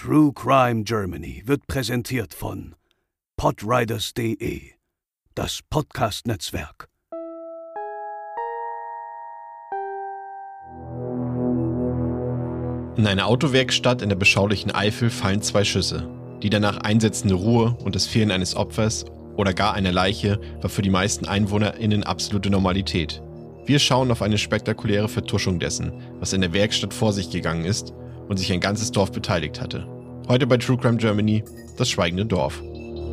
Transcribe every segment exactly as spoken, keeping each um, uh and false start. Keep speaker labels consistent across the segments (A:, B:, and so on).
A: True Crime Germany wird präsentiert von podriders punkt de, das Podcast-Netzwerk.
B: In einer Autowerkstatt in der beschaulichen Eifel fallen zwei Schüsse. Die danach einsetzende Ruhe und das Fehlen eines Opfers oder gar einer Leiche war für die meisten EinwohnerInnen absolute Normalität. Wir schauen auf eine spektakuläre Vertuschung dessen, was in der Werkstatt vor sich gegangen ist und sich ein ganzes Dorf beteiligt hatte. Heute bei True Crime Germany, das schweigende Dorf.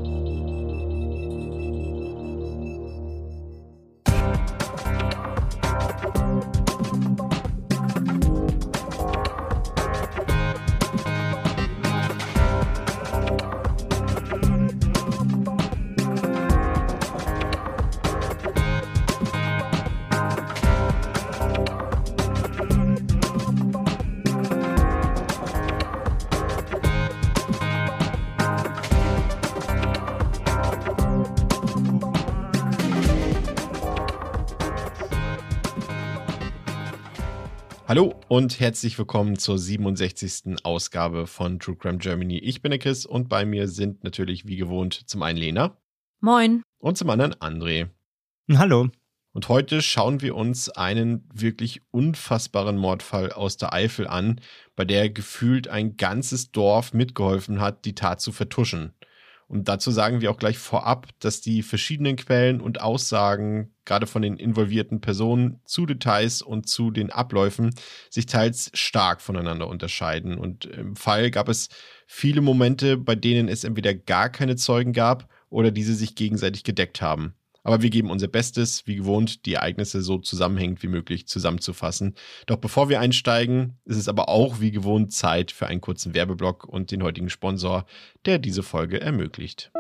B: Hallo und herzlich willkommen zur siebenundsechzigsten Ausgabe von True Crime Germany. Ich bin der Chris und bei mir sind natürlich wie gewohnt zum einen Lena.
C: Moin.
B: Und zum anderen André.
D: Hallo.
B: Und heute schauen wir uns einen wirklich unfassbaren Mordfall aus der Eifel an, bei der gefühlt ein ganzes Dorf mitgeholfen hat, die Tat zu vertuschen. Und dazu sagen wir auch gleich vorab, dass die verschiedenen Quellen und Aussagen, gerade von den involvierten Personen, zu Details und zu den Abläufen, sich teils stark voneinander unterscheiden. Und im Fall gab es viele Momente, bei denen es entweder gar keine Zeugen gab oder diese sich gegenseitig gedeckt haben. Aber wir geben unser Bestes, wie gewohnt, die Ereignisse so zusammenhängend wie möglich zusammenzufassen. Doch bevor wir einsteigen, ist es aber auch wie gewohnt Zeit für einen kurzen Werbeblock und den heutigen Sponsor, der diese Folge ermöglicht.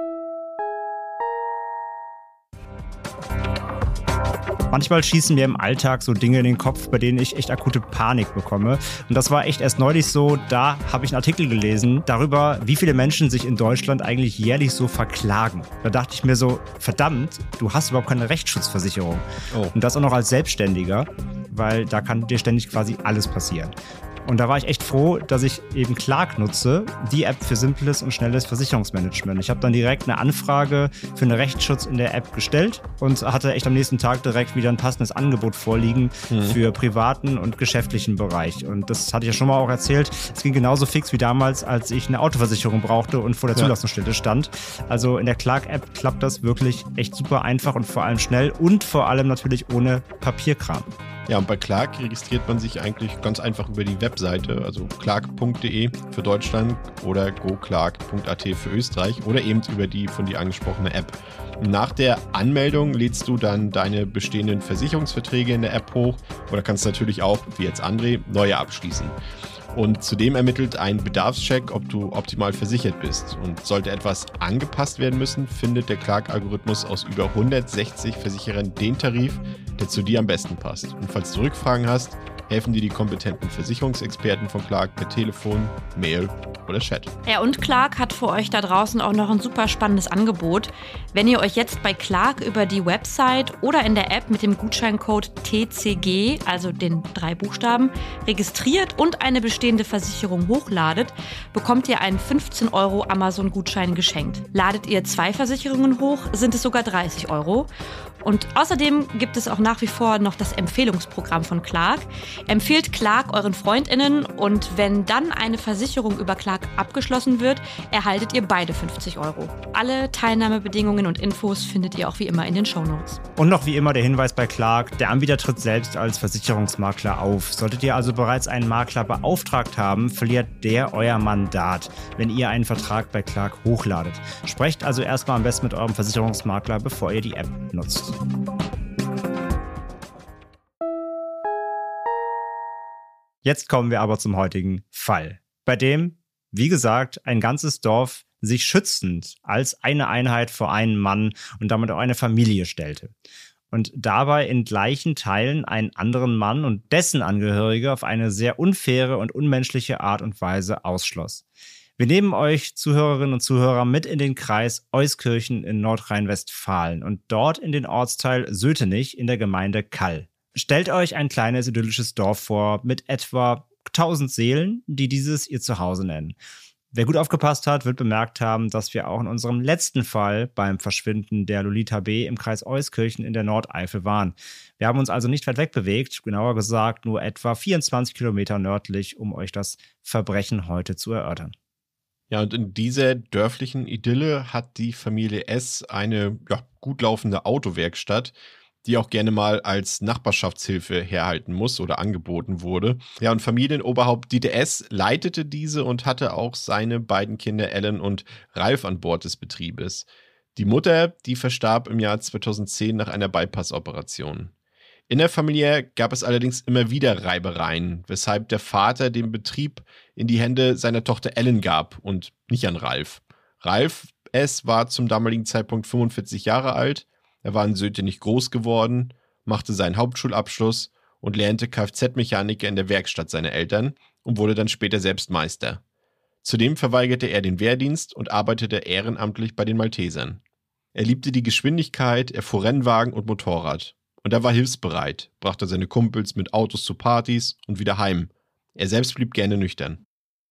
D: Manchmal schießen mir im Alltag so Dinge in den Kopf, bei denen ich echt akute Panik bekomme. Und das war echt erst neulich so, da habe ich einen Artikel gelesen darüber, wie viele Menschen sich in Deutschland eigentlich jährlich so verklagen. Da dachte ich mir so, verdammt, du hast überhaupt keine Rechtsschutzversicherung. Oh. Und das auch noch als Selbstständiger, weil da kann dir ständig quasi alles passieren. Und da war ich echt froh, dass ich eben Clark nutze, die App für simples und schnelles Versicherungsmanagement. Ich habe dann direkt eine Anfrage für einen Rechtsschutz in der App gestellt und hatte echt am nächsten Tag direkt wieder ein passendes Angebot vorliegen mhm. für privaten und geschäftlichen Bereich. Und das hatte ich ja schon mal auch erzählt. Es ging genauso fix wie damals, als ich eine Autoversicherung brauchte und vor der ja. Zulassungsstelle stand. Also in der Clark-App klappt das wirklich echt super einfach und vor allem schnell und vor allem natürlich ohne Papierkram.
B: Ja, und bei Clark registriert man sich eigentlich ganz einfach über die Webseite, also clark punkt de für Deutschland oder goclark punkt at für Österreich oder eben über die von dir angesprochene App. Nach der Anmeldung lädst du dann deine bestehenden Versicherungsverträge in der App hoch oder kannst natürlich auch, wie jetzt André, neue abschließen. Und zudem ermittelt ein Bedarfscheck, ob du optimal versichert bist. Und sollte etwas angepasst werden müssen, findet der Clark-Algorithmus aus über hundertsechzig Versicherern den Tarif, der zu dir am besten passt. Und falls du Rückfragen hast, helfen dir die kompetenten Versicherungsexperten von Clark per Telefon, Mail oder Chat.
C: Ja, und Clark hat für euch da draußen auch noch ein super spannendes Angebot. Wenn ihr euch jetzt bei Clark über die Website oder in der App mit dem Gutscheincode T C G, also den drei Buchstaben, registriert und eine bestehende Versicherung hochladet, bekommt ihr einen fünfzehn Euro Amazon-Gutschein geschenkt. Ladet ihr zwei Versicherungen hoch, sind es sogar dreißig Euro. Und außerdem gibt es auch nach wie vor noch das Empfehlungsprogramm von Clark. Empfehlt Clark euren FreundInnen und wenn dann eine Versicherung über Clark abgeschlossen wird, erhaltet ihr beide fünfzig Euro. Alle Teilnahmebedingungen und Infos findet ihr auch wie immer in den Shownotes.
D: Und noch wie immer der Hinweis bei Clark, der Anbieter tritt selbst als Versicherungsmakler auf. Solltet ihr also bereits einen Makler beauftragt haben, verliert der euer Mandat, wenn ihr einen Vertrag bei Clark hochladet. Sprecht also erstmal am besten mit eurem Versicherungsmakler, bevor ihr die App nutzt. Jetzt kommen wir aber zum heutigen Fall, bei dem, wie gesagt, ein ganzes Dorf sich schützend als eine Einheit vor einen Mann und damit auch eine Familie stellte. Und dabei in gleichen Teilen einen anderen Mann und dessen Angehörige auf eine sehr unfaire und unmenschliche Art und Weise ausschloss. Wir nehmen euch, Zuhörerinnen und Zuhörer, mit in den Kreis Euskirchen in Nordrhein-Westfalen und dort in den Ortsteil Sötenich in der Gemeinde Kall. Stellt euch ein kleines idyllisches Dorf vor mit etwa tausend Seelen, die dieses ihr Zuhause nennen. Wer gut aufgepasst hat, wird bemerkt haben, dass wir auch in unserem letzten Fall beim Verschwinden der Lolita B. im Kreis Euskirchen in der Nordeifel waren. Wir haben uns also nicht weit weg bewegt, genauer gesagt nur etwa vierundzwanzig Kilometer nördlich, um euch das Verbrechen heute zu erörtern.
B: Ja, und in dieser dörflichen Idylle hat die Familie S. eine ja, gut laufende Autowerkstatt, die auch gerne mal als Nachbarschaftshilfe herhalten muss oder angeboten wurde. Ja, und Familienoberhaupt Dieter S. leitete diese und hatte auch seine beiden Kinder Ellen und Ralf an Bord des Betriebes. Die Mutter, die verstarb im Jahr zweitausendzehn nach einer Bypass-Operation. Innerfamiliär gab es allerdings immer wieder Reibereien, weshalb der Vater den Betrieb in die Hände seiner Tochter Ellen gab und nicht an Ralf. Ralf S. war zum damaligen Zeitpunkt fünfundvierzig Jahre alt. Er war in Södte nicht groß geworden, machte seinen Hauptschulabschluss und lernte Kfz-Mechaniker in der Werkstatt seiner Eltern und wurde dann später selbst Meister. Zudem verweigerte er den Wehrdienst und arbeitete ehrenamtlich bei den Maltesern. Er liebte die Geschwindigkeit, er fuhr Rennwagen und Motorrad. Und er war hilfsbereit, brachte seine Kumpels mit Autos zu Partys und wieder heim. Er selbst blieb gerne nüchtern.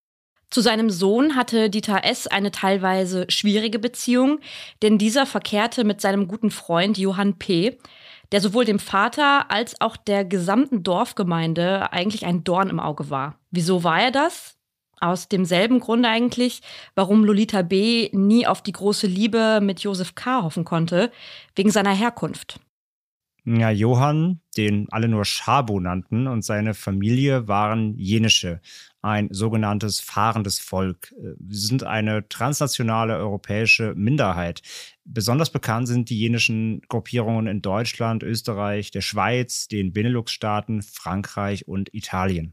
C: Zu seinem Sohn hatte Dieter S. eine teilweise schwierige Beziehung, denn dieser verkehrte mit seinem guten Freund Johann P., der sowohl dem Vater als auch der gesamten Dorfgemeinde eigentlich ein Dorn im Auge war. Wieso war er das? Aus demselben Grund eigentlich, warum Lolita B. nie auf die große Liebe mit Josef K. hoffen konnte, wegen seiner Herkunft.
D: Ja, Johann, den alle nur Schabo nannten, und seine Familie waren Jenische, ein sogenanntes fahrendes Volk. Sie sind eine transnationale europäische Minderheit. Besonders bekannt sind die jenischen Gruppierungen in Deutschland, Österreich, der Schweiz, den Benelux-Staaten, Frankreich und Italien.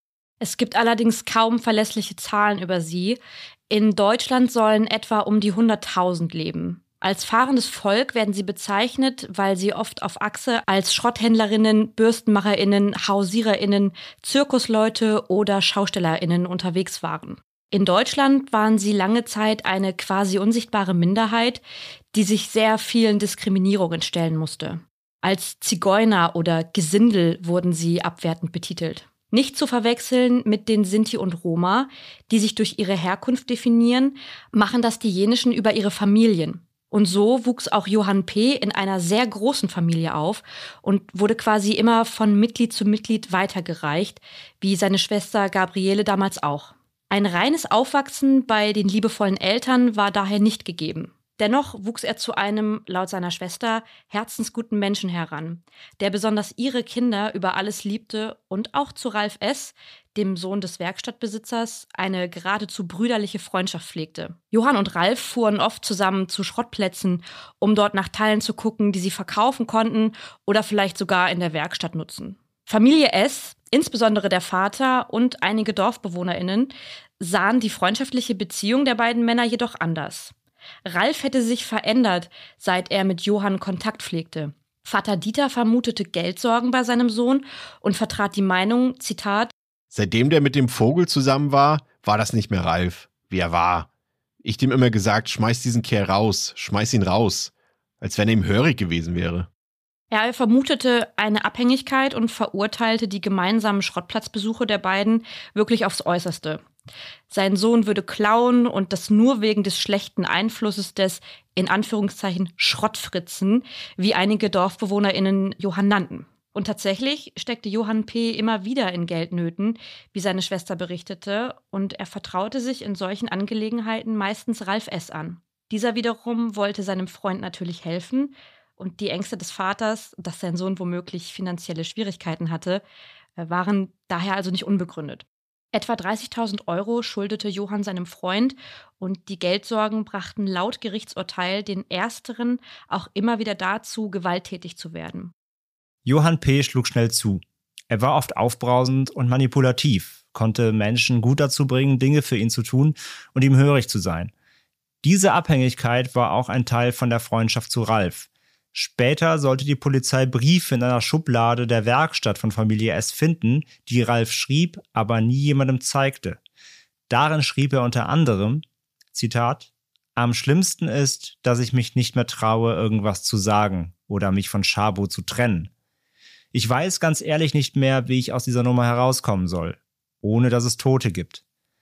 C: Es gibt allerdings kaum verlässliche Zahlen über sie. In Deutschland sollen etwa um die hunderttausend leben. Als fahrendes Volk werden sie bezeichnet, weil sie oft auf Achse als Schrotthändlerinnen, BürstenmacherInnen, HausiererInnen, Zirkusleute oder SchaustellerInnen unterwegs waren. In Deutschland waren sie lange Zeit eine quasi unsichtbare Minderheit, die sich sehr vielen Diskriminierungen stellen musste. Als Zigeuner oder Gesindel wurden sie abwertend betitelt. Nicht zu verwechseln mit den Sinti und Roma, die sich durch ihre Herkunft definieren, machen das die Jenischen über ihre Familien. Und so wuchs auch Johann P. in einer sehr großen Familie auf und wurde quasi immer von Mitglied zu Mitglied weitergereicht, wie seine Schwester Gabriele damals auch. Ein reines Aufwachsen bei den liebevollen Eltern war daher nicht gegeben. Dennoch wuchs er zu einem, laut seiner Schwester, herzensguten Menschen heran, der besonders ihre Kinder über alles liebte und auch zu Ralf S., dem Sohn des Werkstattbesitzers, eine geradezu brüderliche Freundschaft pflegte. Johann und Ralf fuhren oft zusammen zu Schrottplätzen, um dort nach Teilen zu gucken, die sie verkaufen konnten oder vielleicht sogar in der Werkstatt nutzen. Familie S., insbesondere der Vater und einige DorfbewohnerInnen, sahen die freundschaftliche Beziehung der beiden Männer jedoch anders. Ralf hätte sich verändert, seit er mit Johann Kontakt pflegte. Vater Dieter vermutete Geldsorgen bei seinem Sohn und vertrat die Meinung, Zitat,
B: seitdem der mit dem Vogel zusammen war, war das nicht mehr Ralf, wie er war. Ich dem immer gesagt, schmeiß diesen Kerl raus, schmeiß ihn raus, als wenn er ihm hörig gewesen wäre.
C: Ja, er vermutete eine Abhängigkeit und verurteilte die gemeinsamen Schrottplatzbesuche der beiden wirklich aufs Äußerste. Sein Sohn würde klauen und das nur wegen des schlechten Einflusses des, in Anführungszeichen, Schrottfritzen, wie einige DorfbewohnerInnen Johann nannten. Und tatsächlich steckte Johann P. immer wieder in Geldnöten, wie seine Schwester berichtete, und er vertraute sich in solchen Angelegenheiten meistens Ralf S. an. Dieser wiederum wollte seinem Freund natürlich helfen, und die Ängste des Vaters, dass sein Sohn womöglich finanzielle Schwierigkeiten hatte, waren daher also nicht unbegründet. Etwa dreißigtausend Euro schuldete Johann seinem Freund und die Geldsorgen brachten laut Gerichtsurteil den Ersteren auch immer wieder dazu, gewalttätig zu werden.
D: Johann P. schlug schnell zu. Er war oft aufbrausend und manipulativ, konnte Menschen gut dazu bringen, Dinge für ihn zu tun und ihm hörig zu sein. Diese Abhängigkeit war auch ein Teil von der Freundschaft zu Ralf. Später sollte die Polizei Briefe in einer Schublade der Werkstatt von Familie S. finden, die Ralf schrieb, aber nie jemandem zeigte. Darin schrieb er unter anderem, Zitat, am schlimmsten ist, dass ich mich nicht mehr traue, irgendwas zu sagen oder mich von Schabo zu trennen. Ich weiß ganz ehrlich nicht mehr, wie ich aus dieser Nummer herauskommen soll, ohne dass es Tote gibt.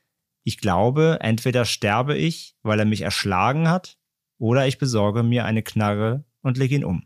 D: Ich glaube, entweder sterbe ich, weil er mich erschlagen hat, oder ich besorge mir eine Knarre und lege ihn um.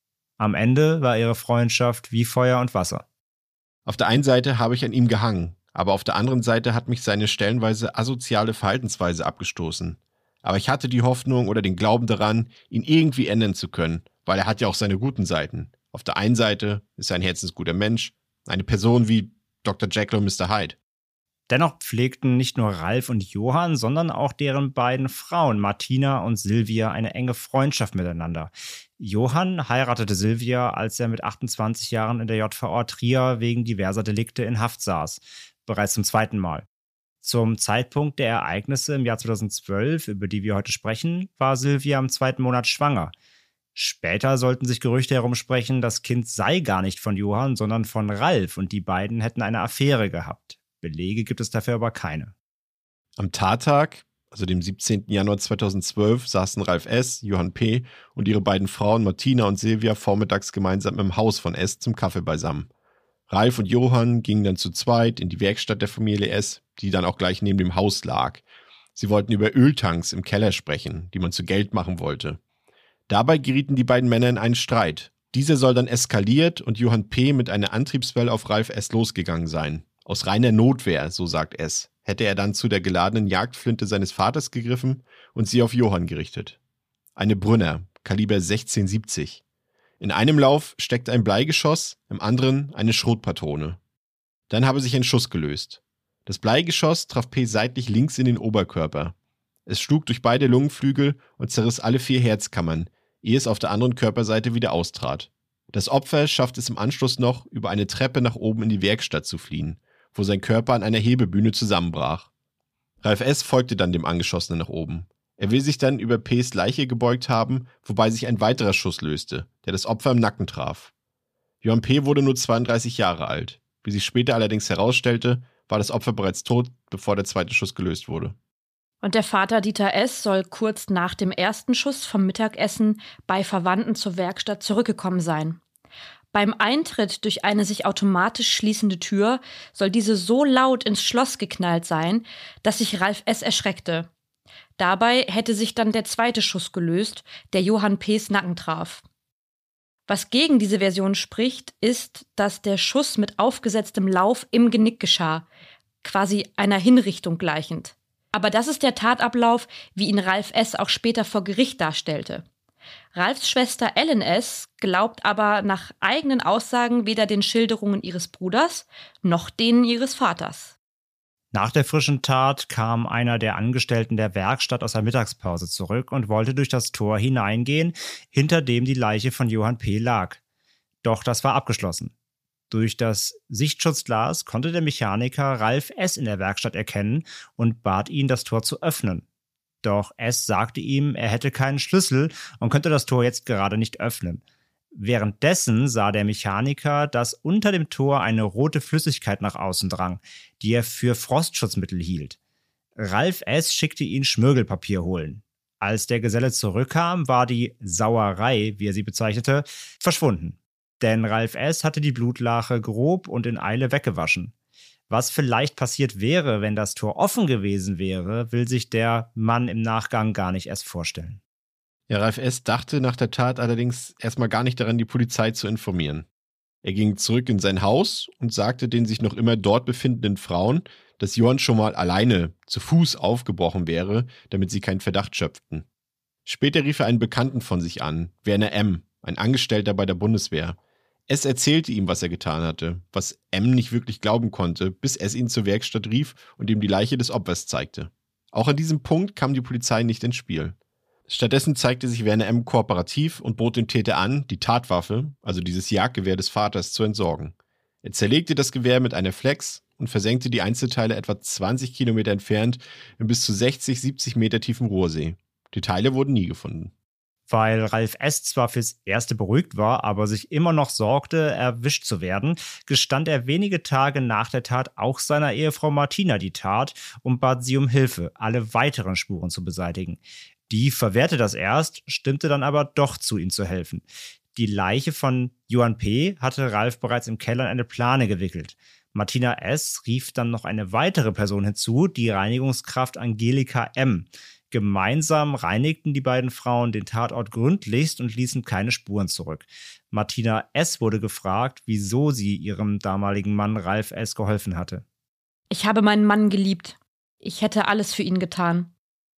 D: Am Ende war ihre Freundschaft wie Feuer und Wasser.
B: Auf der einen Seite habe ich an ihm gehangen, aber auf der anderen Seite hat mich seine stellenweise asoziale Verhaltensweise abgestoßen. Aber ich hatte die Hoffnung oder den Glauben daran, ihn irgendwie ändern zu können, weil er hat ja auch seine guten Seiten. Auf der einen Seite ist er ein herzensguter Mensch, eine Person wie Doktor Jekyll und Mister Hyde.
D: Dennoch pflegten nicht nur Ralf und Johann, sondern auch deren beiden Frauen, Martina und Silvia, eine enge Freundschaft miteinander. Johann heiratete Silvia, als er mit achtundzwanzig Jahren in der J V A Trier wegen diverser Delikte in Haft saß. Bereits zum zweiten Mal. Zum Zeitpunkt der Ereignisse im Jahr zweitausendzwölf, über die wir heute sprechen, war Silvia im zweiten Monat schwanger. Später sollten sich Gerüchte herumsprechen, das Kind sei gar nicht von Johann, sondern von Ralf und die beiden hätten eine Affäre gehabt. Belege gibt es dafür aber keine.
B: Am Tattag, also dem siebzehnten Januar zweitausendzwölf, saßen Ralf S., Johann P. und ihre beiden Frauen Martina und Silvia vormittags gemeinsam im Haus von S. zum Kaffee beisammen. Ralf und Johann gingen dann zu zweit in die Werkstatt der Familie S., die dann auch gleich neben dem Haus lag. Sie wollten über Öltanks im Keller sprechen, die man zu Geld machen wollte. Dabei gerieten die beiden Männer in einen Streit. Dieser soll dann eskaliert und Johann P. mit einer Antriebswelle auf Ralf S. losgegangen sein. Aus reiner Notwehr, so sagt S., hätte er dann zu der geladenen Jagdflinte seines Vaters gegriffen und sie auf Johann gerichtet. Eine Brünner, Kaliber sechzehn siebzig. In einem Lauf steckt ein Bleigeschoss, im anderen eine Schrotpatrone. Dann habe sich ein Schuss gelöst. Das Bleigeschoss traf P. seitlich links in den Oberkörper. Es schlug durch beide Lungenflügel und zerriss alle vier Herzkammern, ehe es auf der anderen Körperseite wieder austrat. Das Opfer schafft es im Anschluss noch, über eine Treppe nach oben in die Werkstatt zu fliehen, wo sein Körper an einer Hebebühne zusammenbrach. Ralf S. folgte dann dem Angeschossenen nach oben. Er will sich dann über P.s Leiche gebeugt haben, wobei sich ein weiterer Schuss löste, der das Opfer im Nacken traf. Johann P. wurde nur zweiunddreißig Jahre alt. Wie sich später allerdings herausstellte, war das Opfer bereits tot, bevor der zweite Schuss gelöst wurde.
C: Und der Vater Dieter S. soll kurz nach dem ersten Schuss vom Mittagessen bei Verwandten zur Werkstatt zurückgekommen sein. Beim Eintritt durch eine sich automatisch schließende Tür soll diese so laut ins Schloss geknallt sein, dass sich Ralf S. erschreckte. Dabei hätte sich dann der zweite Schuss gelöst, der Johann P.s Nacken traf. Was gegen diese Version spricht, ist, dass der Schuss mit aufgesetztem Lauf im Genick geschah, quasi einer Hinrichtung gleichend. Aber das ist der Tatablauf, wie ihn Ralf S. auch später vor Gericht darstellte. Ralfs Schwester Ellen S. glaubt aber nach eigenen Aussagen weder den Schilderungen ihres Bruders noch denen ihres Vaters.
D: Nach der frischen Tat kam einer der Angestellten der Werkstatt aus der Mittagspause zurück und wollte durch das Tor hineingehen, hinter dem die Leiche von Johann P. lag. Doch das war abgeschlossen. Durch das Sichtschutzglas konnte der Mechaniker Ralf S. in der Werkstatt erkennen und bat ihn, das Tor zu öffnen. Doch S. sagte ihm, er hätte keinen Schlüssel und könnte das Tor jetzt gerade nicht öffnen. Währenddessen sah der Mechaniker, dass unter dem Tor eine rote Flüssigkeit nach außen drang, die er für Frostschutzmittel hielt. Ralf S. schickte ihn Schmirgelpapier holen. Als der Geselle zurückkam, war die Sauerei, wie er sie bezeichnete, verschwunden. Denn Ralf S. hatte die Blutlache grob und in Eile weggewaschen. Was vielleicht passiert wäre, wenn das Tor offen gewesen wäre, will sich der Mann im Nachgang gar nicht erst vorstellen.
B: Ja, Ralf S. dachte nach der Tat allerdings erstmal gar nicht daran, die Polizei zu informieren. Er ging zurück in sein Haus und sagte den sich noch immer dort befindenden Frauen, dass Johann schon mal alleine zu Fuß aufgebrochen wäre, damit sie keinen Verdacht schöpften. Später rief er einen Bekannten von sich an, Werner M., ein Angestellter bei der Bundeswehr. S. erzählte ihm, was er getan hatte, was M. nicht wirklich glauben konnte, bis S. ihn zur Werkstatt rief und ihm die Leiche des Opfers zeigte. Auch an diesem Punkt kam die Polizei nicht ins Spiel. Stattdessen zeigte sich Werner M. kooperativ und bot dem Täter an, die Tatwaffe, also dieses Jagdgewehr des Vaters, zu entsorgen. Er zerlegte das Gewehr mit einer Flex und versenkte die Einzelteile etwa zwanzig Kilometer entfernt in bis zu sechzig, siebzig Meter tiefen Ruhrsee. Die Teile wurden nie gefunden.
D: Weil Ralf S. zwar fürs Erste beruhigt war, aber sich immer noch sorgte, erwischt zu werden, gestand er wenige Tage nach der Tat auch seiner Ehefrau Martina die Tat und bat sie um Hilfe, alle weiteren Spuren zu beseitigen. Die verwehrte das erst, stimmte dann aber doch zu, ihm zu helfen. Die Leiche von Johann P. hatte Ralf bereits im Keller in eine Plane gewickelt. Martina S. rief dann noch eine weitere Person hinzu, die Reinigungskraft Angelika M. Gemeinsam reinigten die beiden Frauen den Tatort gründlichst und ließen keine Spuren zurück. Martina S. wurde gefragt, wieso sie ihrem damaligen Mann Ralf S. geholfen hatte.
C: Ich habe meinen Mann geliebt. Ich hätte alles für ihn getan.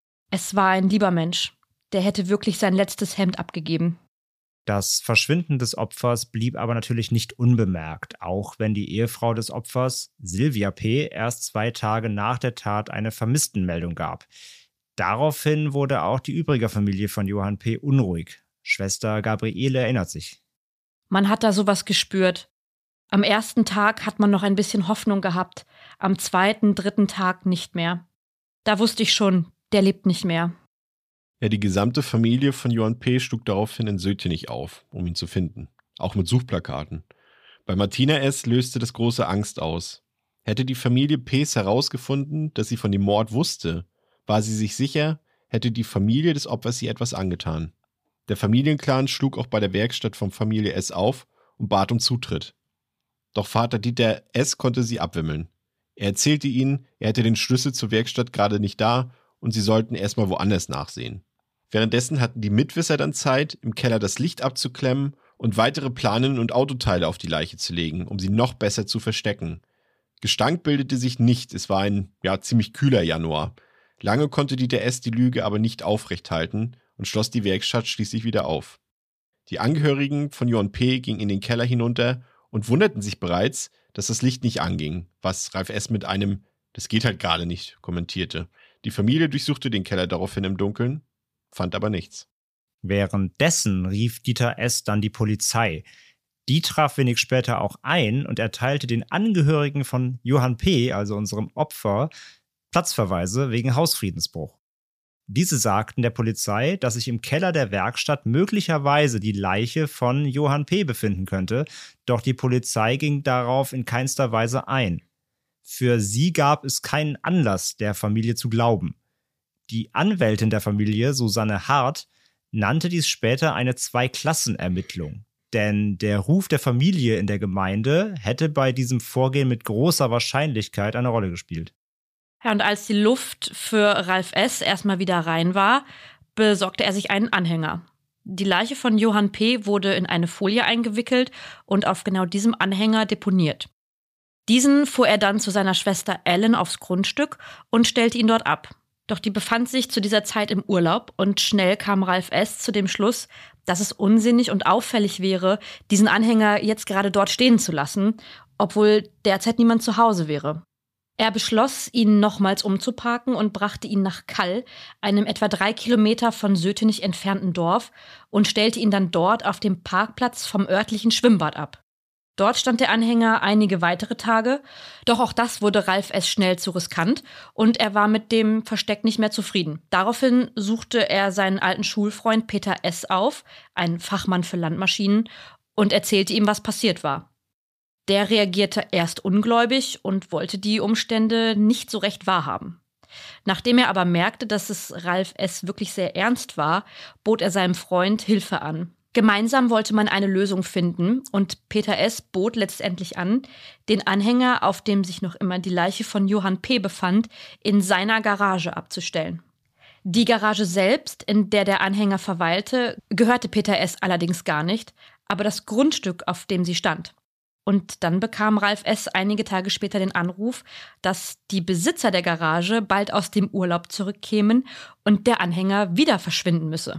C: Es war ein lieber Mensch. Der hätte wirklich sein letztes Hemd abgegeben.
D: Das Verschwinden des Opfers blieb aber natürlich nicht unbemerkt, auch wenn die Ehefrau des Opfers, Silvia P., erst zwei Tage nach der Tat eine Vermisstenmeldung gab. Daraufhin wurde auch die übrige Familie von Johann P. unruhig. Schwester Gabriele erinnert sich.
C: Man hat da sowas gespürt. Am ersten Tag hat man noch ein bisschen Hoffnung gehabt, am zweiten, dritten Tag nicht mehr. Da wusste ich schon, der lebt nicht mehr.
B: Ja, die gesamte Familie von Johann P. schlug daraufhin in Sötenich auf, um ihn zu finden. Auch mit Suchplakaten. Bei Martina S. löste das große Angst aus. Hätte die Familie P.s herausgefunden, dass sie von dem Mord wusste, war sie sich sicher, hätte die Familie des Opfers ihr etwas angetan. Der Familienclan schlug auch bei der Werkstatt von Familie S. auf und bat um Zutritt. Doch Vater Dieter S. konnte sie abwimmeln. Er erzählte ihnen, er hätte den Schlüssel zur Werkstatt gerade nicht da und sie sollten erstmal woanders nachsehen. Währenddessen hatten die Mitwisser dann Zeit, im Keller das Licht abzuklemmen und weitere Planen und Autoteile auf die Leiche zu legen, um sie noch besser zu verstecken. Gestank bildete sich nicht, es war ein ja ziemlich kühler Januar. Lange konnte Dieter S. die Lüge aber nicht aufrecht halten und schloss die Werkstatt schließlich wieder auf. Die Angehörigen von Johann P. gingen in den Keller hinunter und wunderten sich bereits, dass das Licht nicht anging, was Ralf S. mit einem „Das geht halt gerade nicht“ kommentierte. Die Familie durchsuchte den Keller daraufhin im Dunkeln, fand aber nichts.
D: Währenddessen rief Dieter S. dann die Polizei. Die traf wenig später auch ein und erteilte den Angehörigen von Johann P., also unserem Opfer, Platzverweise wegen Hausfriedensbruch. Diese sagten der Polizei, dass sich im Keller der Werkstatt möglicherweise die Leiche von Johann P. befinden könnte, doch die Polizei ging darauf in keinster Weise ein. Für sie gab es keinen Anlass, der Familie zu glauben. Die Anwältin der Familie, Susanne Hart, nannte dies später eine Zwei-Klassen-Ermittlung. Denn der Ruf der Familie in der Gemeinde hätte bei diesem Vorgehen mit großer Wahrscheinlichkeit eine Rolle gespielt.
C: Ja, und als die Luft für Ralf S. erstmal wieder rein war, besorgte er sich einen Anhänger. Die Leiche von Johann P. wurde in eine Folie eingewickelt und auf genau diesem Anhänger deponiert. Diesen fuhr er dann zu seiner Schwester Ellen aufs Grundstück und stellte ihn dort ab. Doch die befand sich zu dieser Zeit im Urlaub und schnell kam Ralf S. zu dem Schluss, dass es unsinnig und auffällig wäre, diesen Anhänger jetzt gerade dort stehen zu lassen, obwohl derzeit niemand zu Hause wäre. Er beschloss, ihn nochmals umzuparken und brachte ihn nach Kall, einem etwa drei Kilometer von Sötenich entfernten Dorf, und stellte ihn dann dort auf dem Parkplatz vom örtlichen Schwimmbad ab. Dort stand der Anhänger einige weitere Tage, doch auch das wurde Ralf S. schnell zu riskant und er war mit dem Versteck nicht mehr zufrieden. Daraufhin suchte er seinen alten Schulfreund Peter S. auf, einen Fachmann für Landmaschinen, und erzählte ihm, was passiert war. Der reagierte erst ungläubig und wollte die Umstände nicht so recht wahrhaben. Nachdem er aber merkte, dass es Ralf S. wirklich sehr ernst war, bot er seinem Freund Hilfe an. Gemeinsam wollte man eine Lösung finden und Peter S. bot letztendlich an, den Anhänger, auf dem sich noch immer die Leiche von Johann P. befand, in seiner Garage abzustellen. Die Garage selbst, in der der Anhänger verweilte, gehörte Peter S. allerdings gar nicht, aber das Grundstück, auf dem sie stand. Und dann bekam Ralf S. einige Tage später den Anruf, dass die Besitzer der Garage bald aus dem Urlaub zurückkämen und der Anhänger wieder verschwinden müsse.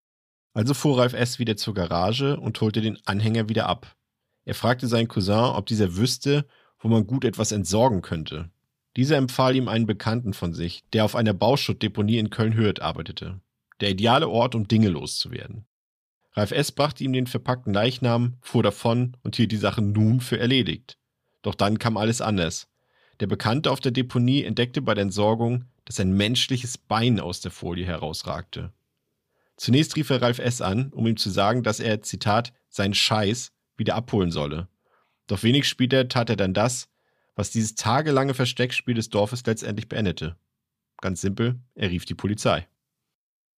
B: Also fuhr Ralf S. wieder zur Garage und holte den Anhänger wieder ab. Er fragte seinen Cousin, ob dieser wüsste, wo man gut etwas entsorgen könnte. Dieser empfahl ihm einen Bekannten von sich, der auf einer Bauschuttdeponie in Köln-Hürth arbeitete. Der ideale Ort, um Dinge loszuwerden. Ralf S. brachte ihm den verpackten Leichnam, fuhr davon und hielt die Sache nun für erledigt. Doch dann kam alles anders. Der Bekannte auf der Deponie entdeckte bei der Entsorgung, dass ein menschliches Bein aus der Folie herausragte. Zunächst rief er Ralf S. an, um ihm zu sagen, dass er, Zitat, seinen Scheiß wieder abholen solle. Doch wenig später tat er dann das, was dieses tagelange Versteckspiel des Dorfes letztendlich beendete. Ganz simpel, er rief die Polizei.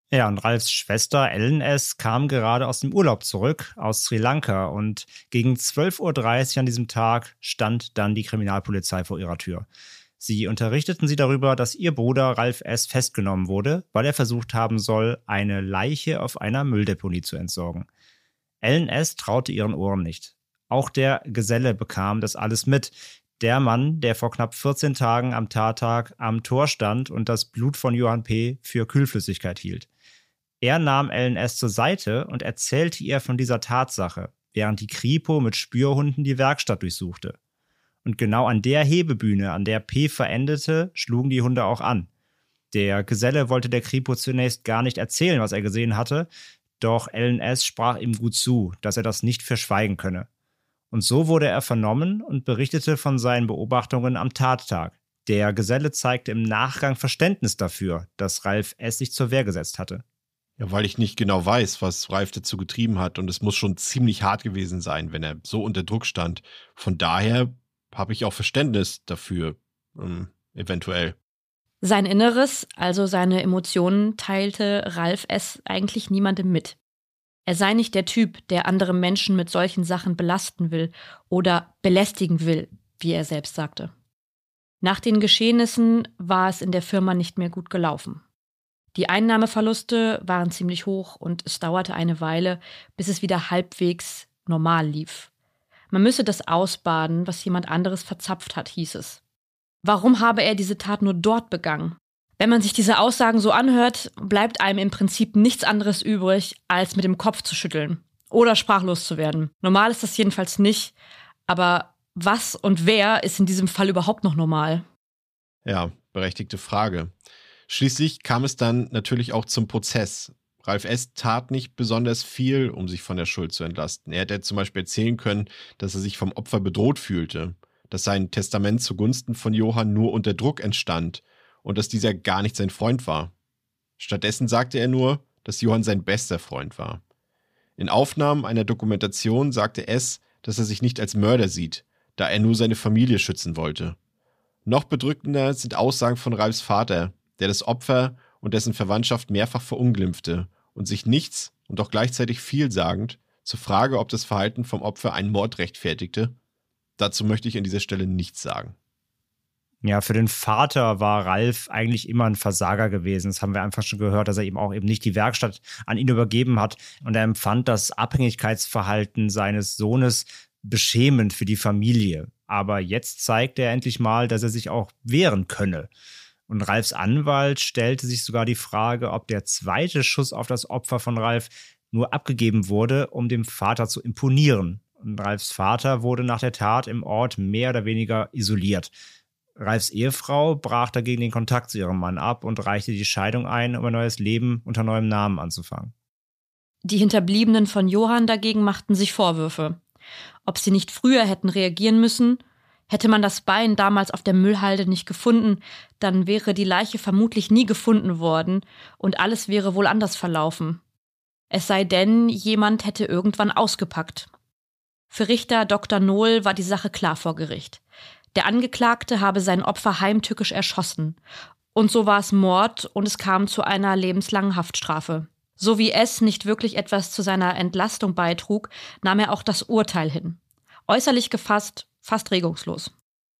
D: Ja, und Ralfs Schwester Ellen S. kam gerade aus dem Urlaub zurück, aus Sri Lanka. Und gegen zwölf Uhr dreißig an diesem Tag stand dann die Kriminalpolizei vor ihrer Tür. Sie unterrichteten sie darüber, dass ihr Bruder Ralf S. festgenommen wurde, weil er versucht haben soll, eine Leiche auf einer Mülldeponie zu entsorgen. Ellen S. traute ihren Ohren nicht. Auch der Geselle bekam das alles mit. Der Mann, der vor knapp vierzehn Tagen am Tattag am Tor stand und das Blut von Johann P. für Kühlflüssigkeit hielt. Er nahm Ellen S. zur Seite und erzählte ihr von dieser Tatsache, während die Kripo mit Spürhunden die Werkstatt durchsuchte. Und genau an der Hebebühne, an der P. verendete, schlugen die Hunde auch an. Der Geselle wollte der Kripo zunächst gar nicht erzählen, was er gesehen hatte, doch Ellen S. sprach ihm gut zu, dass er das nicht verschweigen könne. Und so wurde er vernommen und berichtete von seinen Beobachtungen am Tattag. Der Geselle zeigte im Nachgang Verständnis dafür, dass Ralf S. sich zur Wehr gesetzt hatte.
B: Ja, weil ich nicht genau weiß, was Ralf dazu getrieben hat. Und es muss schon ziemlich hart gewesen sein, wenn er so unter Druck stand. Von daher habe ich auch Verständnis dafür, ähm, eventuell.
C: Sein Inneres, also seine Emotionen, teilte Ralf S. eigentlich niemandem mit. Er sei nicht der Typ, der andere Menschen mit solchen Sachen belasten will oder belästigen will, wie er selbst sagte. Nach den Geschehnissen war es in der Firma nicht mehr gut gelaufen. Die Einnahmeverluste waren ziemlich hoch und es dauerte eine Weile, bis es wieder halbwegs normal lief. Man müsse das ausbaden, was jemand anderes verzapft hat, hieß es. Warum habe er diese Tat nur dort begangen? Wenn man sich diese Aussagen so anhört, bleibt einem im Prinzip nichts anderes übrig, als mit dem Kopf zu schütteln oder sprachlos zu werden. Normal ist das jedenfalls nicht, aber was und wer ist in diesem Fall überhaupt noch normal?
B: Ja, berechtigte Frage. Schließlich kam es dann natürlich auch zum Prozess. Ralf S. tat nicht besonders viel, um sich von der Schuld zu entlasten. Er hätte zum Beispiel erzählen können, dass er sich vom Opfer bedroht fühlte, dass sein Testament zugunsten von Johann nur unter Druck entstand und dass dieser gar nicht sein Freund war. Stattdessen sagte er nur, dass Johann sein bester Freund war. In Aufnahmen einer Dokumentation sagte S., dass er sich nicht als Mörder sieht, da er nur seine Familie schützen wollte. Noch bedrückender sind Aussagen von Ralfs Vater, der das Opfer und dessen Verwandtschaft mehrfach verunglimpfte und sich nichts und auch gleichzeitig vielsagend zur Frage, ob das Verhalten vom Opfer einen Mord rechtfertigte. Dazu möchte ich an dieser Stelle nichts sagen.
D: Ja, für den Vater war Ralf eigentlich immer ein Versager gewesen. Das haben wir einfach schon gehört, dass er eben auch eben nicht die Werkstatt an ihn übergeben hat. Und er empfand das Abhängigkeitsverhalten seines Sohnes beschämend für die Familie. Aber jetzt zeigt er endlich mal, dass er sich auch wehren könne. Und Ralfs Anwalt stellte sich sogar die Frage, ob der zweite Schuss auf das Opfer von Ralf nur abgegeben wurde, um dem Vater zu imponieren. Und Ralfs Vater wurde nach der Tat im Ort mehr oder weniger isoliert. Ralfs Ehefrau brach dagegen den Kontakt zu ihrem Mann ab und reichte die Scheidung ein, um ein neues Leben unter neuem Namen anzufangen.
C: Die Hinterbliebenen von Johann dagegen machten sich Vorwürfe. Ob sie nicht früher hätten reagieren müssen? Hätte man das Bein damals auf der Müllhalde nicht gefunden, dann wäre die Leiche vermutlich nie gefunden worden und alles wäre wohl anders verlaufen. Es sei denn, jemand hätte irgendwann ausgepackt. Für Richter Doktor Nohl war die Sache klar vor Gericht. Der Angeklagte habe sein Opfer heimtückisch erschossen. Und so war es Mord und es kam zu einer lebenslangen Haftstrafe. So wie es nicht wirklich etwas zu seiner Entlastung beitrug, nahm er auch das Urteil hin. Äußerlich gefasst, fast regungslos.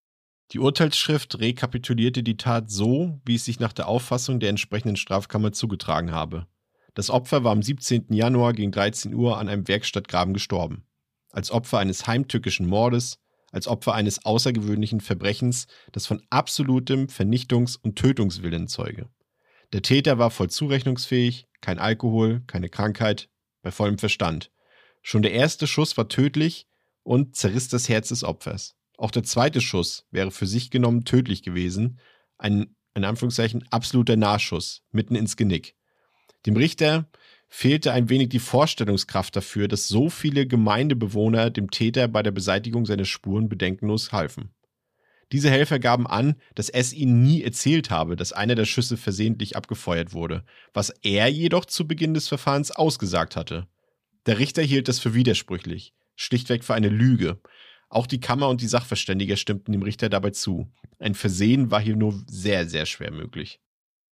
B: Die Urteilsschrift rekapitulierte die Tat so, wie es sich nach der Auffassung der entsprechenden Strafkammer zugetragen habe. Das Opfer war am siebzehnten Januar gegen dreizehn Uhr an einem Werkstattgraben gestorben. Als Opfer eines heimtückischen Mordes, als Opfer eines außergewöhnlichen Verbrechens, das von absolutem Vernichtungs- und Tötungswillen zeuge. Der Täter war voll zurechnungsfähig, kein Alkohol, keine Krankheit, bei vollem Verstand. Schon der erste Schuss war tödlich und zerriss das Herz des Opfers. Auch der zweite Schuss wäre für sich genommen tödlich gewesen, ein, in Anführungszeichen, absoluter Nahschuss, mitten ins Genick. Dem Richter fehlte ein wenig die Vorstellungskraft dafür, dass so viele Gemeindebewohner dem Täter bei der Beseitigung seiner Spuren bedenkenlos halfen. Diese Helfer gaben an, dass es ihnen nie erzählt habe, dass einer der Schüsse versehentlich abgefeuert wurde, was er jedoch zu Beginn des Verfahrens ausgesagt hatte. Der Richter hielt das für widersprüchlich, schlichtweg für eine Lüge. Auch die Kammer und die Sachverständiger stimmten dem Richter dabei zu. Ein Versehen war hier nur sehr, sehr schwer möglich.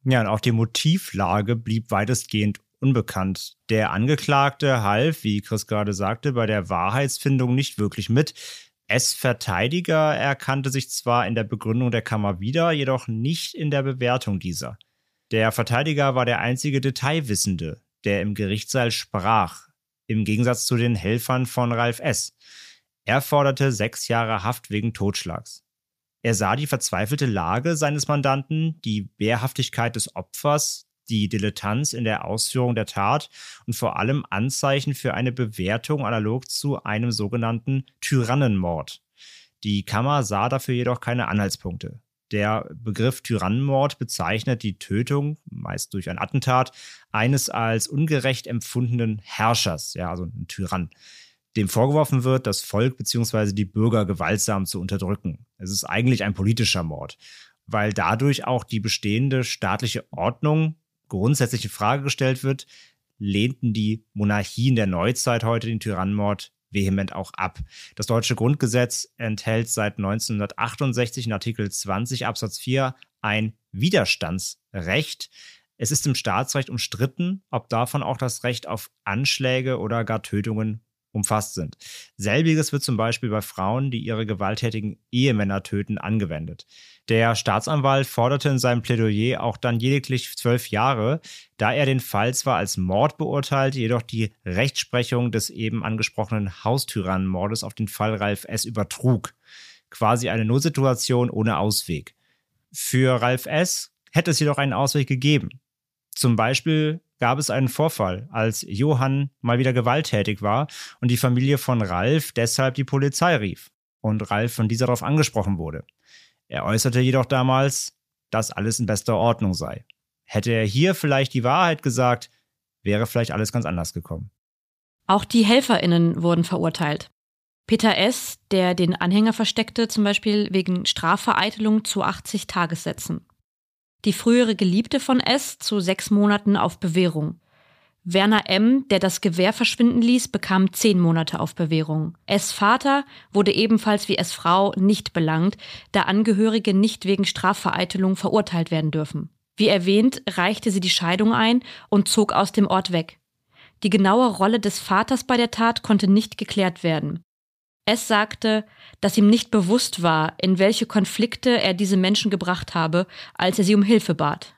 D: Ja, und auch die Motivlage blieb weitestgehend unbekannt. Der Angeklagte half, wie Chris gerade sagte, bei der Wahrheitsfindung nicht wirklich mit. S-Verteidiger erkannte sich zwar in der Begründung der Kammer wieder, jedoch nicht in der Bewertung dieser. Der Verteidiger war der einzige Detailwissende, der im Gerichtssaal sprach, im Gegensatz zu den Helfern von Ralf S. Er forderte sechs Jahre Haft wegen Totschlags. Er sah die verzweifelte Lage seines Mandanten, die Wehrhaftigkeit des Opfers, die Dilettanz in der Ausführung der Tat und vor allem Anzeichen für eine Bewertung analog zu einem sogenannten Tyrannenmord. Die Kammer sah dafür jedoch keine Anhaltspunkte. Der Begriff Tyrannenmord bezeichnet die Tötung, meist durch ein Attentat, eines als ungerecht empfundenen Herrschers, ja, also ein Tyrann, dem vorgeworfen wird, das Volk bzw. die Bürger gewaltsam zu unterdrücken. Es ist eigentlich ein politischer Mord, weil dadurch auch die bestehende staatliche Ordnung grundsätzlich in Frage gestellt wird, lehnten die Monarchien der Neuzeit heute den Tyrannenmord vehement auch ab. Das deutsche Grundgesetz enthält seit neunzehnhundertachtundsechzig in Artikel zwanzig Absatz vier ein Widerstandsrecht. Es ist im Staatsrecht umstritten, ob davon auch das Recht auf Anschläge oder gar Tötungen umfasst sind. Selbiges wird zum Beispiel bei Frauen, die ihre gewalttätigen Ehemänner töten, angewendet. Der Staatsanwalt forderte in seinem Plädoyer auch dann lediglich zwölf Jahre, da er den Fall zwar als Mord beurteilte, jedoch die Rechtsprechung des eben angesprochenen Haustyrannenmordes auf den Fall Ralf S. übertrug. Quasi eine Notsituation ohne Ausweg. Für Ralf S. hätte es jedoch einen Ausweg gegeben. Zum Beispiel gab es einen Vorfall, als Johann mal wieder gewalttätig war und die Familie von Ralf deshalb die Polizei rief und Ralf von dieser darauf angesprochen wurde. Er äußerte jedoch damals, dass alles in bester Ordnung sei. Hätte er hier vielleicht die Wahrheit gesagt, wäre vielleicht alles ganz anders gekommen.
C: Auch die HelferInnen wurden verurteilt. Peter S., der den Anhänger versteckte, zum Beispiel wegen Strafvereitelung zu achtzig Tagessätzen. Die frühere Geliebte von S. zu sechs Monaten auf Bewährung. Werner M., der das Gewehr verschwinden ließ, bekam zehn Monate auf Bewährung. S. Vater wurde ebenfalls wie S. Frau nicht belangt, da Angehörige nicht wegen Strafvereitelung verurteilt werden dürfen. Wie erwähnt, reichte sie die Scheidung ein und zog aus dem Ort weg. Die genaue Rolle des Vaters bei der Tat konnte nicht geklärt werden. S. sagte, dass ihm nicht bewusst war, in welche Konflikte er diese Menschen gebracht habe, als er sie um Hilfe bat.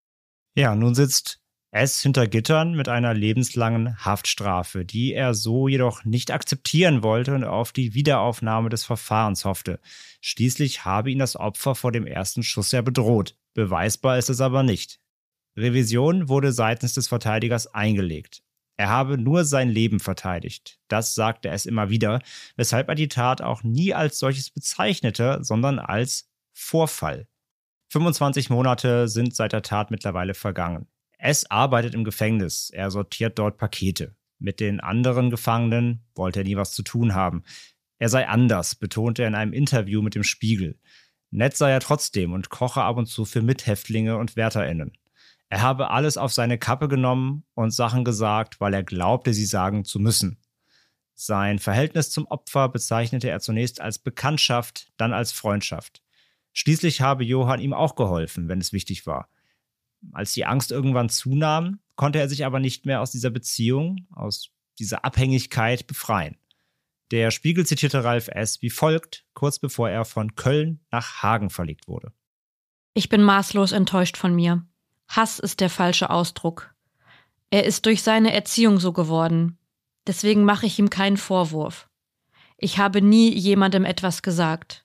D: Ja, nun sitzt S. hinter Gittern mit einer lebenslangen Haftstrafe, die er so jedoch nicht akzeptieren wollte und auf die Wiederaufnahme des Verfahrens hoffte. Schließlich habe ihn das Opfer vor dem ersten Schuss ja bedroht. Beweisbar ist es aber nicht. Revision wurde seitens des Verteidigers eingelegt. Er habe nur sein Leben verteidigt. Das sagte es immer wieder, weshalb er die Tat auch nie als solches bezeichnete, sondern als Vorfall. fünfundzwanzig Monate sind seit der Tat mittlerweile vergangen. S. arbeitet im Gefängnis. Er sortiert dort Pakete. Mit den anderen Gefangenen wollte er nie was zu tun haben. Er sei anders, betonte er in einem Interview mit dem Spiegel. Nett sei er trotzdem und koche ab und zu für Mithäftlinge und WärterInnen. Er habe alles auf seine Kappe genommen und Sachen gesagt, weil er glaubte, sie sagen zu müssen. Sein Verhältnis zum Opfer bezeichnete er zunächst als Bekanntschaft, dann als Freundschaft. Schließlich habe Johann ihm auch geholfen, wenn es wichtig war. Als die Angst irgendwann zunahm, konnte er sich aber nicht mehr aus dieser Beziehung, aus dieser Abhängigkeit befreien. Der Spiegel zitierte Ralf S. wie folgt, kurz bevor er von Köln nach Hagen verlegt wurde.
C: Ich bin maßlos enttäuscht von mir. Hass ist der falsche Ausdruck. Er ist durch seine Erziehung so geworden. Deswegen mache ich ihm keinen Vorwurf. Ich habe nie jemandem etwas gesagt.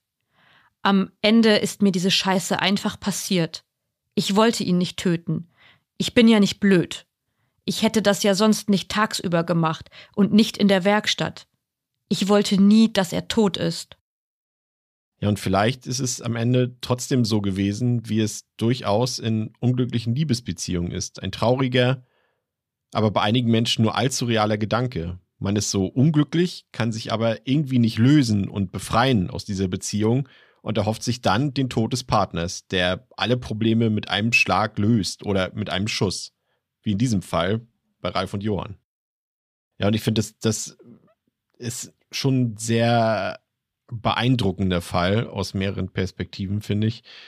C: Am Ende ist mir diese Scheiße einfach passiert. Ich wollte ihn nicht töten. Ich bin ja nicht blöd. Ich hätte das ja sonst nicht tagsüber gemacht und nicht in der Werkstatt. Ich wollte nie, dass er tot ist.
B: Ja, und vielleicht ist es am Ende trotzdem so gewesen, wie es durchaus in unglücklichen Liebesbeziehungen ist. Ein trauriger, aber bei einigen Menschen nur allzu realer Gedanke. Man ist so unglücklich, kann sich aber irgendwie nicht lösen und befreien aus dieser Beziehung und erhofft sich dann den Tod des Partners, der alle Probleme mit einem Schlag löst oder mit einem Schuss. Wie in diesem Fall bei Ralf und Johann. Ja, und ich finde, das, das ist schon sehr beeindruckender Fall aus mehreren Perspektiven, finde ich.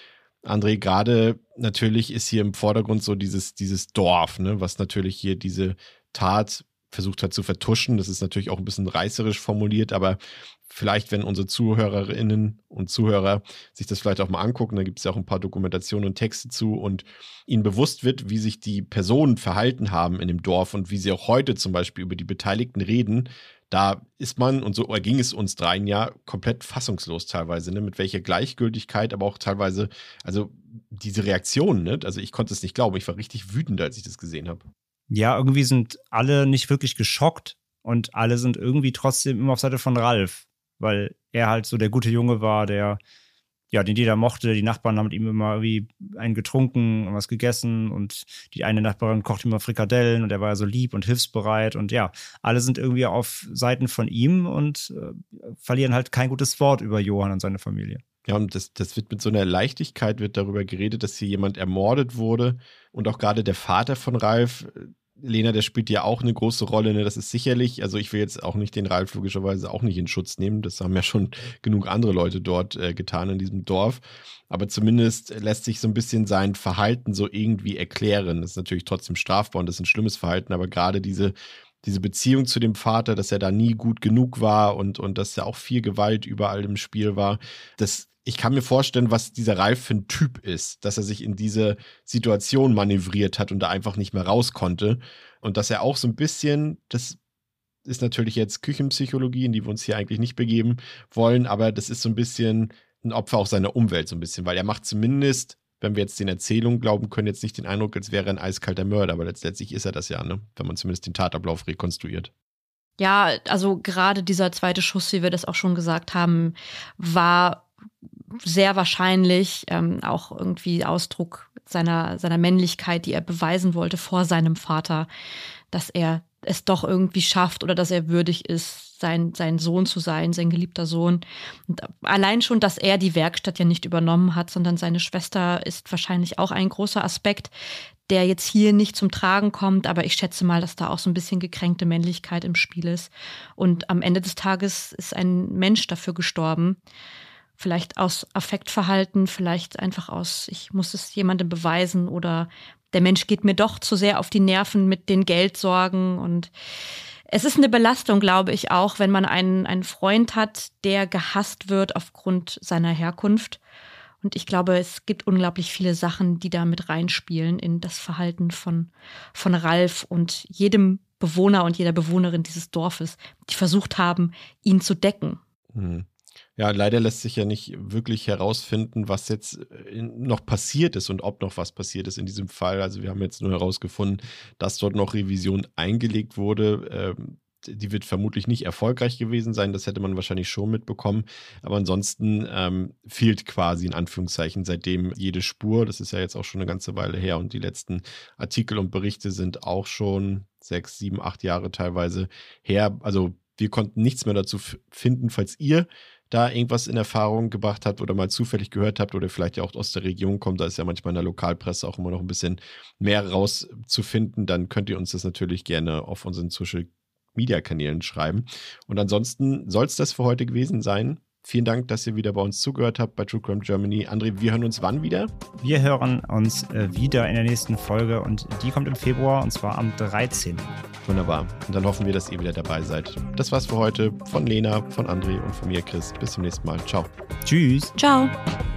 B: André, gerade natürlich ist hier im Vordergrund so dieses, dieses Dorf, ne, was natürlich hier diese Tat versucht hat zu vertuschen. Das ist natürlich auch ein bisschen reißerisch formuliert, aber vielleicht, wenn unsere Zuhörerinnen und Zuhörer sich das vielleicht auch mal angucken, da gibt es ja auch ein paar Dokumentationen und Texte zu und ihnen bewusst wird, wie sich die Personen verhalten haben in dem Dorf und wie sie auch heute zum Beispiel über die Beteiligten reden, da ist man, und so ging es uns dreien ja, komplett fassungslos teilweise, ne? Mit welcher Gleichgültigkeit, aber auch teilweise, also diese Reaktionen, ne? Also ich konnte es nicht glauben, ich war richtig wütend, als ich das gesehen habe.
D: Ja, irgendwie sind alle nicht wirklich geschockt und alle sind irgendwie trotzdem immer auf Seite von Ralf, weil er halt so der gute Junge war, der, ja, den jeder mochte. Die Nachbarn haben mit ihm immer irgendwie einen getrunken und was gegessen und die eine Nachbarin kocht immer Frikadellen und er war ja so lieb und hilfsbereit und ja, alle sind irgendwie auf Seiten von ihm und äh, verlieren halt kein gutes Wort über Johann und seine Familie.
B: Ja, und das, das wird mit so einer Leichtigkeit wird darüber geredet, dass hier jemand ermordet wurde und auch gerade der Vater von Ralf, Lena, der spielt ja auch eine große Rolle, ne? Das ist sicherlich, also ich will jetzt auch nicht den Ralf logischerweise auch nicht in Schutz nehmen, das haben ja schon genug andere Leute dort äh, getan in diesem Dorf, aber zumindest lässt sich so ein bisschen sein Verhalten so irgendwie erklären. Das ist natürlich trotzdem strafbar und das ist ein schlimmes Verhalten, aber gerade diese diese Beziehung zu dem Vater, dass er da nie gut genug war und, und dass ja auch viel Gewalt überall im Spiel war, das ich kann mir vorstellen, was dieser Ralf für ein Typ ist, dass er sich in diese Situation manövriert hat und da einfach nicht mehr raus konnte. Und dass er auch so ein bisschen, das ist natürlich jetzt Küchenpsychologie, in die wir uns hier eigentlich nicht begeben wollen, aber das ist so ein bisschen ein Opfer auch seiner Umwelt, so ein bisschen, weil er macht zumindest, wenn wir jetzt den Erzählungen glauben können, jetzt nicht den Eindruck, als wäre er ein eiskalter Mörder, aber letztendlich ist er das ja, ne? Wenn man zumindest den Tatablauf rekonstruiert.
C: Ja, also gerade dieser zweite Schuss, wie wir das auch schon gesagt haben, war sehr wahrscheinlich ähm, auch irgendwie Ausdruck seiner, seiner Männlichkeit, die er beweisen wollte vor seinem Vater, dass er es doch irgendwie schafft oder dass er würdig ist, sein, sein Sohn zu sein, sein geliebter Sohn. Und allein schon, dass er die Werkstatt ja nicht übernommen hat, sondern seine Schwester, ist wahrscheinlich auch ein großer Aspekt, der jetzt hier nicht zum Tragen kommt, aber ich schätze mal, dass da auch so ein bisschen gekränkte Männlichkeit im Spiel ist. Und am Ende des Tages ist ein Mensch dafür gestorben. Vielleicht aus Affektverhalten, vielleicht einfach aus, ich muss es jemandem beweisen oder der Mensch geht mir doch zu sehr auf die Nerven mit den Geldsorgen. Und es ist eine Belastung, glaube ich, auch, wenn man einen, einen Freund hat, der gehasst wird aufgrund seiner Herkunft. Und ich glaube, es gibt unglaublich viele Sachen, die da mit reinspielen in das Verhalten von, von Ralf und jedem Bewohner und jeder Bewohnerin dieses Dorfes, die versucht haben, ihn zu decken.
B: Mhm. Ja, leider lässt sich ja nicht wirklich herausfinden, was jetzt noch passiert ist und ob noch was passiert ist in diesem Fall. Also wir haben jetzt nur herausgefunden, dass dort noch Revision eingelegt wurde. Die wird vermutlich nicht erfolgreich gewesen sein. Das hätte man wahrscheinlich schon mitbekommen. Aber ansonsten ähm, fehlt quasi in Anführungszeichen seitdem jede Spur. Das ist ja jetzt auch schon eine ganze Weile her. Und die letzten Artikel und Berichte sind auch schon sechs, sieben, acht Jahre teilweise her. Also wir konnten nichts mehr dazu f- finden, falls ihr da irgendwas in Erfahrung gebracht habt oder mal zufällig gehört habt oder vielleicht ja auch aus der Region kommt, da ist ja manchmal in der Lokalpresse auch immer noch ein bisschen mehr rauszufinden, dann könnt ihr uns das natürlich gerne auf unseren Social-Media-Kanälen schreiben. Und ansonsten soll es das für heute gewesen sein. Vielen Dank, dass ihr wieder bei uns zugehört habt bei True Crime Germany. André, wir hören uns wann wieder?
D: Wir hören uns äh, wieder in der nächsten Folge und die kommt im Februar und zwar am dreizehnten
B: Wunderbar. Und dann hoffen wir, dass ihr wieder dabei seid. Das war's für heute von Lena, von André und von mir, Chris. Bis zum nächsten Mal. Ciao.
D: Tschüss.
C: Ciao.